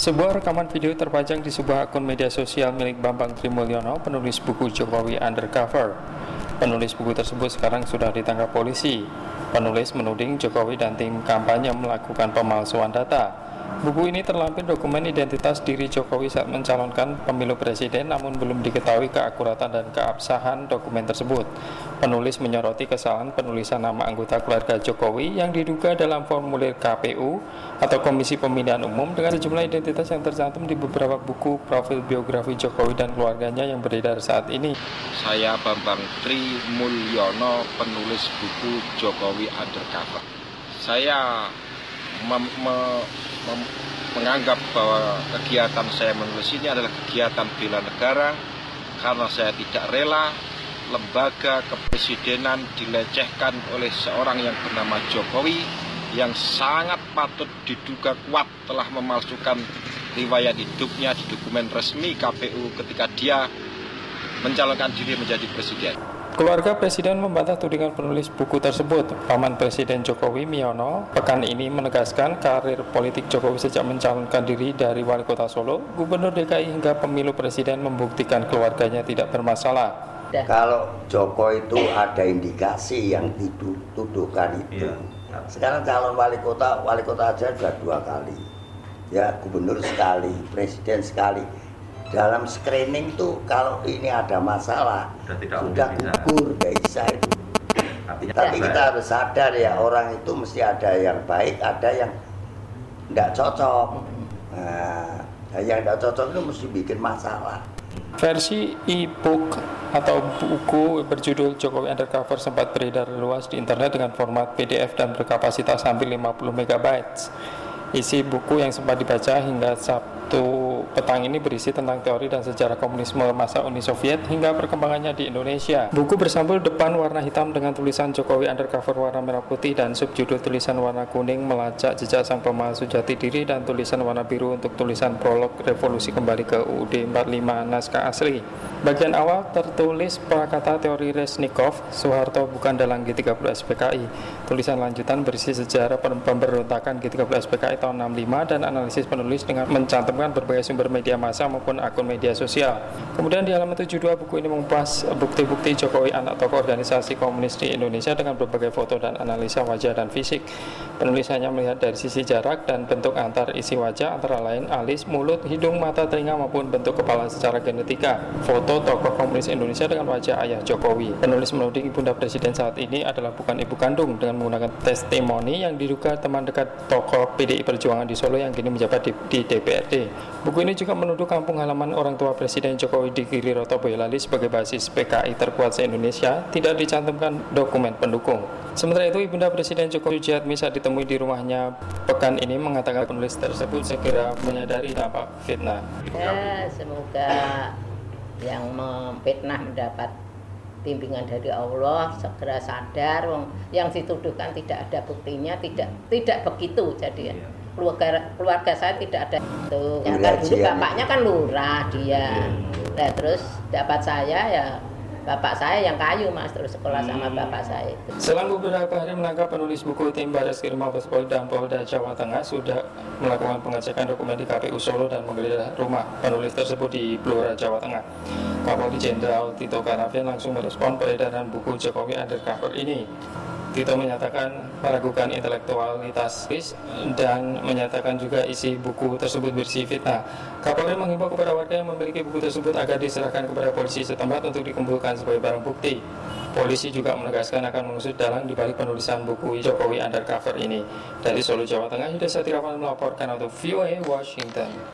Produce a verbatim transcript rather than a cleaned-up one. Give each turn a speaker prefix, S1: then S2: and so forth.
S1: Sebuah rekaman video terpajang di sebuah akun media sosial milik Bambang Trimulyono, penulis buku Jokowi Undercover. Penulis buku tersebut sekarang sudah ditangkap polisi. Penulis menuding Jokowi dan tim kampanye melakukan pemalsuan data. Buku ini terlampir dokumen identitas diri Jokowi saat mencalonkan pemilu presiden, namun belum diketahui keakuratan dan keabsahan dokumen tersebut. Penulis menyoroti kesalahan penulisan nama anggota keluarga Jokowi yang diduga dalam formulir K P U atau Komisi Pemilihan Umum dengan sejumlah identitas yang tercantum di beberapa buku profil biografi Jokowi dan keluarganya yang beredar saat ini.
S2: Saya Bambang Trimulyono, penulis buku Jokowi Undercover. Saya mem- me- mem- menganggap bahwa kegiatan saya menulis ini adalah kegiatan bela negara karena saya tidak rela lembaga kepresidenan dilecehkan oleh seorang yang bernama Jokowi yang sangat patut diduga kuat telah memalsukan riwayat hidupnya di dokumen resmi K P U ketika dia mencalonkan diri menjadi presiden.
S1: Keluarga Presiden membantah tudingan penulis buku tersebut. Paman Presiden Jokowi, Miono, pekan ini menegaskan karir politik Jokowi sejak mencalonkan diri dari Wali Kota Solo, Gubernur D K I hingga pemilu presiden membuktikan keluarganya tidak bermasalah.
S3: Kalau Jokowi itu ada indikasi yang dituduhkan itu. Iya. Sekarang calon wali kota, wali kota aja sudah dua kali. Ya, gubernur sekali, presiden sekali. Dalam screening tuh kalau ini ada masalah sudah, sudah gugur, nggak bisa itu. Artinya Tapi kita baik. harus sadar ya, orang itu mesti ada yang baik, ada yang nggak cocok. Nah, yang nggak cocok itu mesti bikin masalah.
S1: Versi e-book atau buku berjudul Jokowi Undercover sempat beredar luas di internet dengan format P D F dan berkapasitas hampir lima puluh megabyte. Isi buku yang sempat dibaca hingga Sabtu petang ini berisi tentang teori dan sejarah komunisme masa Uni Soviet hingga perkembangannya di Indonesia. Buku bersampul depan warna hitam dengan tulisan Jokowi Undercover warna merah putih dan subjudul tulisan warna kuning melacak jejak sang pemalsu jati diri dan tulisan warna biru untuk tulisan prolog revolusi kembali ke U U D empat puluh lima naskah asli. Bagian awal tertulis prakata teori Resnikov, Soeharto bukan dalang G tiga puluh S P K I. Tulisan lanjutan berisi sejarah pemberontakan G tiga puluh S P K I tahun enam puluh lima dan analisis penulis dengan mencantumkan berbagai sumber media massa maupun akun media sosial. Kemudian di halaman tujuh puluh dua buku ini mengupas bukti-bukti Jokowi anak tokoh organisasi komunis di Indonesia dengan berbagai foto dan analisa wajah dan fisik. Penulis hanya melihat dari sisi jarak dan bentuk antar isi wajah antara lain alis, mulut, hidung, mata, telinga maupun bentuk kepala secara genetika. Foto tokoh komunis Indonesia dengan wajah ayah Jokowi. Penulis menuding ibunda presiden saat ini adalah bukan ibu kandung dengan menggunakan testimoni yang diduga teman dekat tokoh P D I Perjuangan di Solo yang kini menjabat di, di D P R D. Buku ini juga menuduh kampung halaman orang tua Presiden Jokowi di Giriroto Boyolali sebagai basis P K I terkuat se-Indonesia tidak dicantumkan dokumen pendukung. Sementara itu, ibunda Presiden Jokowi Sujiatmi saat ditemui di rumahnya pekan ini mengatakan penulis tersebut segera menyadari dampak fitnah.
S4: Ya, semoga yang memfitnah mendapat bimbingan dari Allah, segera sadar yang dituduhkan tidak ada buktinya, tidak tidak begitu jadi ya. Keluarga keluarga saya tidak ada itu. Ya kan dulu bapaknya kan lurah dia. Nah, terus dapat saya ya bapak saya yang kayu Mas, terus sekolah sama bapak saya itu.
S1: Selang beberapa hari menangkap penulis buku, tim Barreskrim Mabes Polri dan Polda Jawa Tengah sudah melakukan pengecekan dokumen di K P U Solo dan menggeledah rumah penulis tersebut di Blora, Jawa Tengah. Kapolri Jenderal Tito Karnavian langsung merespon peredaran buku Jokowi Undercover ini. Tito menyatakan meragukan intelektualitas dan menyatakan juga isi buku tersebut berisi fitnah. Kapolri menghimbau kepada warga yang memiliki buku tersebut agar diserahkan kepada polisi setempat untuk dikumpulkan sebagai barang bukti. Polisi juga menegaskan akan mengusut dalang di balik penulisan buku Jokowi Undercover ini. Dari Solo, Jawa Tengah, Yuda Satirawan melaporkan untuk V O A Washington.